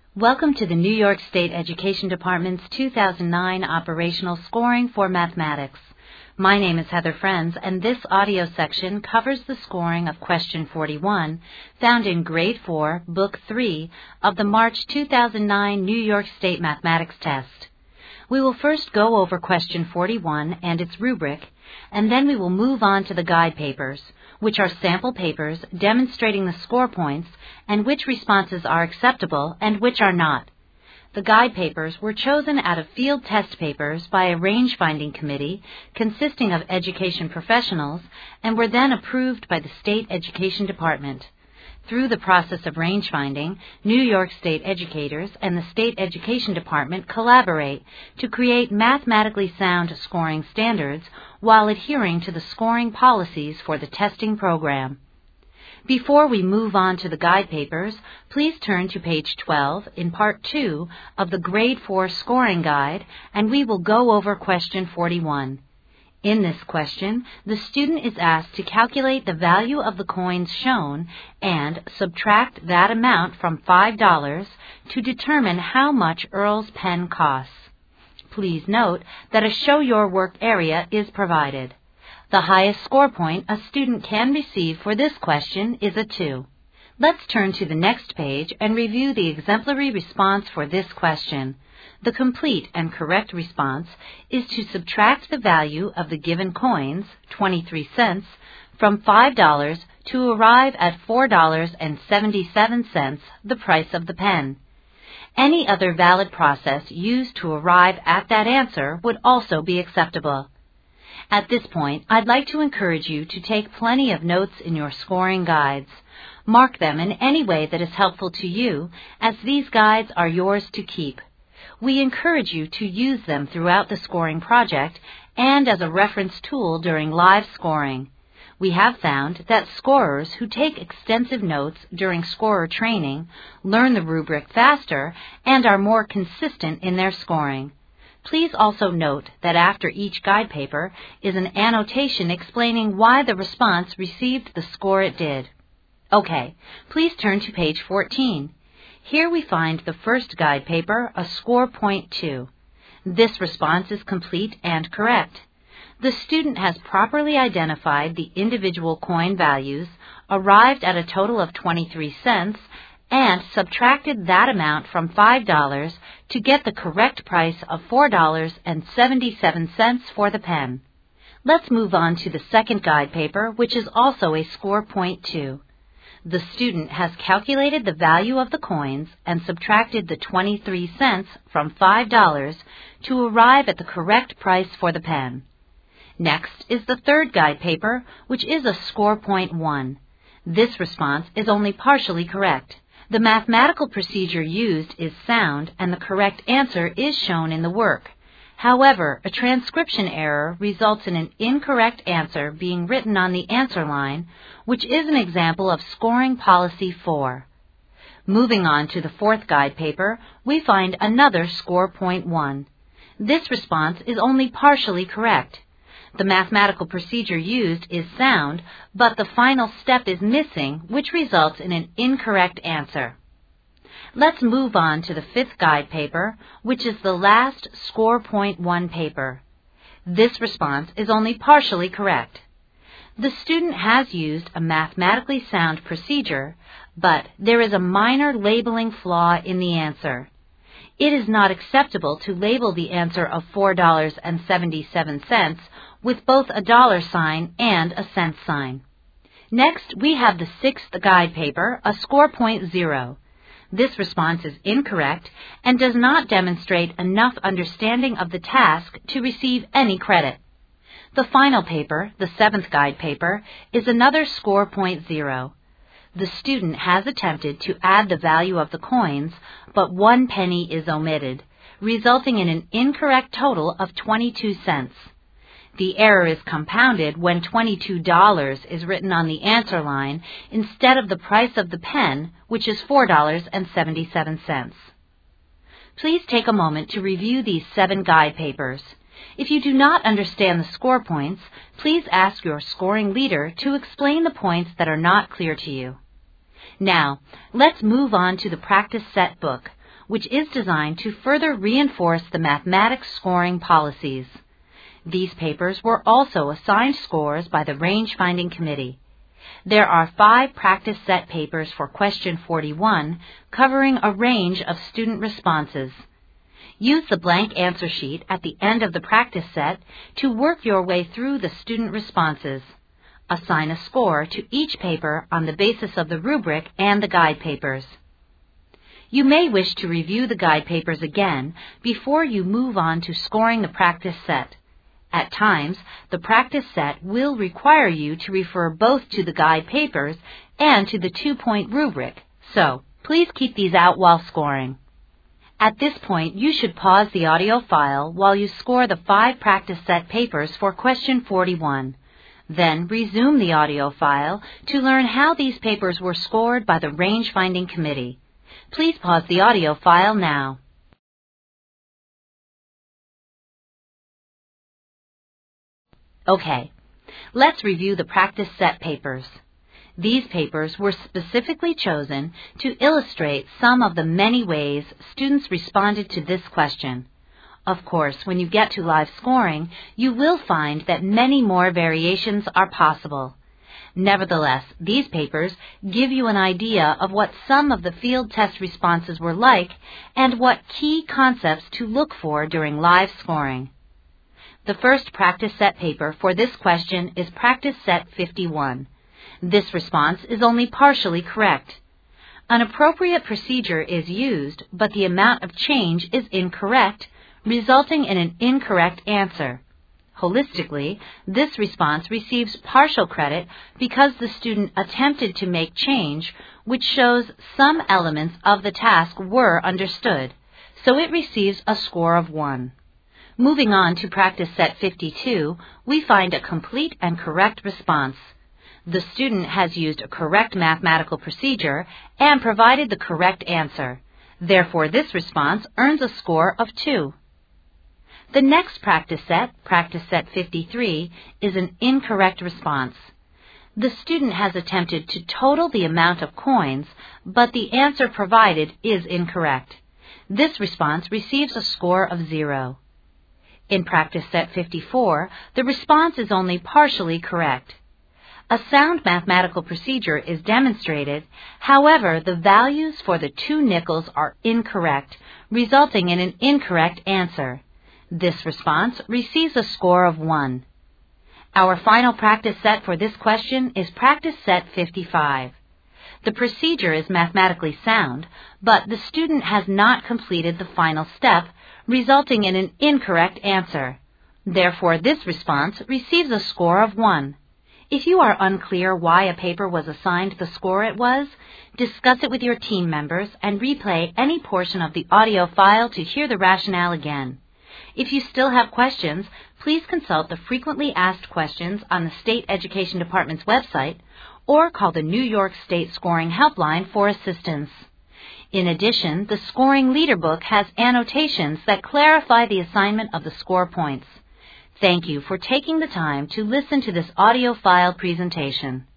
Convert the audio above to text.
Welcome to the New York State Education Department's 2009 Operational Scoring for Mathematics. My name is Heather Friends, and this audio section covers the scoring of Question 41, found in Grade 4, Book 3 of the March 2009 New York State Mathematics Test. We will first go over Question 41 and its rubric, and then we will move on to the guide papers, which are sample papers demonstrating the score points and which responses are acceptable and which are not. The guide papers were chosen out of field test papers by a range-finding committee consisting of education professionals and were then approved by the State Education Department. Through the process of range-finding, New York State educators and the State Education Department collaborate to create mathematically sound scoring standards while adhering to the scoring policies for the testing program. Before we move on to the guide papers, please turn to page 12 in Part 2 of the Grade 4 Scoring Guide, and we will go over Question 41. In this question, the student is asked to calculate the value of the coins shown and subtract that amount from $5 to determine how much Earl's pen costs. Please note that a Show Your Work area is provided. The highest score point a student can receive for this question is a 2. Let's turn to the next page and review the exemplary response for this question. The complete and correct response is to subtract the value of the given coins, 23 cents, from $5 to arrive at $4.77, the price of the pen. Any other valid process used to arrive at that answer would also be acceptable. At this point, I'd like to encourage you to take plenty of notes in your scoring guides. Mark them in any way that is helpful to you, as these guides are yours to keep. We encourage you to use them throughout the scoring project and as a reference tool during live scoring. We have found that scorers who take extensive notes during scorer training learn the rubric faster and are more consistent in their scoring. Please also note that after each guide paper is an annotation explaining why the response received the score it did. Okay, please turn to page 14. Here we find the first guide paper, a score point 2. This response is complete and correct. The student has properly identified the individual coin values, arrived at a total of 23 cents, and subtracted that amount from $5 to get the correct price of $4.77 for the pen. Let's move on to the second guide paper, which is also a score point 2. The student has calculated the value of the coins and subtracted the 23 cents from $5 to arrive at the correct price for the pen. Next is the third guide paper, which is a score point 1. This response is only partially correct. The mathematical procedure used is sound, and the correct answer is shown in the work. However, a transcription error results in an incorrect answer being written on the answer line, which is an example of Scoring Policy 4. Moving on to the fourth guide paper, we find another score point 1. This response is only partially correct. The mathematical procedure used is sound, but the final step is missing, which results in an incorrect answer. Let's move on to the fifth guide paper, which is the last score point 1 paper. This response is only partially correct. The student has used a mathematically sound procedure, but there is a minor labeling flaw in the answer. It is not acceptable to label the answer of $4.77 with both a dollar sign and a cent sign. Next, we have the sixth guide paper, a score point 0. This response is incorrect and does not demonstrate enough understanding of the task to receive any credit. The final paper, the seventh guide paper, is another score point 0. The student has attempted to add the value of the coins, but 1 penny is omitted, resulting in an incorrect total of 22 cents. The error is compounded when $22 is written on the answer line instead of the price of the pen, which is $4.77. Please take a moment to review these 7 guide papers. If you do not understand the score points, please ask your scoring leader to explain the points that are not clear to you. Now, let's move on to the practice set book, which is designed to further reinforce the mathematics scoring policies. These papers were also assigned scores by the Range Finding Committee. There are 5 practice set papers for question 41 covering a range of student responses. Use the blank answer sheet at the end of the practice set to work your way through the student responses. Assign a score to each paper on the basis of the rubric and the guide papers. You may wish to review the guide papers again before you move on to scoring the practice set. At times, the practice set will require you to refer both to the guide papers and to the 2-point rubric, so please keep these out while scoring. At this point, you should pause the audio file while you score the 5 practice set papers for question 41. Then resume the audio file to learn how these papers were scored by the Range Finding Committee. Please pause the audio file now. Okay, let's review the practice set papers. These papers were specifically chosen to illustrate some of the many ways students responded to this question. Of course, when you get to live scoring, you will find that many more variations are possible. Nevertheless, these papers give you an idea of what some of the field test responses were like and what key concepts to look for during live scoring. The first practice set paper for this question is Practice Set 51. This response is only partially correct. An appropriate procedure is used, but the amount of change is incorrect, resulting in an incorrect answer. Holistically, this response receives partial credit because the student attempted to make change, which shows some elements of the task were understood, so it receives a score of 1. Moving on to Practice Set 52, we find a complete and correct response. The student has used a correct mathematical procedure and provided the correct answer. Therefore, this response earns a score of 2. The next Practice Set 53, is an incorrect response. The student has attempted to total the amount of coins, but the answer provided is incorrect. This response receives a score of 0. In Practice Set 54, the response is only partially correct. A sound mathematical procedure is demonstrated, however, the values for the 2 nickels are incorrect, resulting in an incorrect answer. This response receives a score of 1. Our final practice set for this question is Practice Set 55. The procedure is mathematically sound, but the student has not completed the final step, resulting in an incorrect answer. Therefore, this response receives a score of 1. If you are unclear why a paper was assigned the score it was, discuss it with your team members and replay any portion of the audio file to hear the rationale again. If you still have questions, please consult the frequently asked questions on the State Education Department's website or call the New York State Scoring Helpline for assistance. In addition, the Scoring Leader Book has annotations that clarify the assignment of the score points. Thank you for taking the time to listen to this audio file presentation.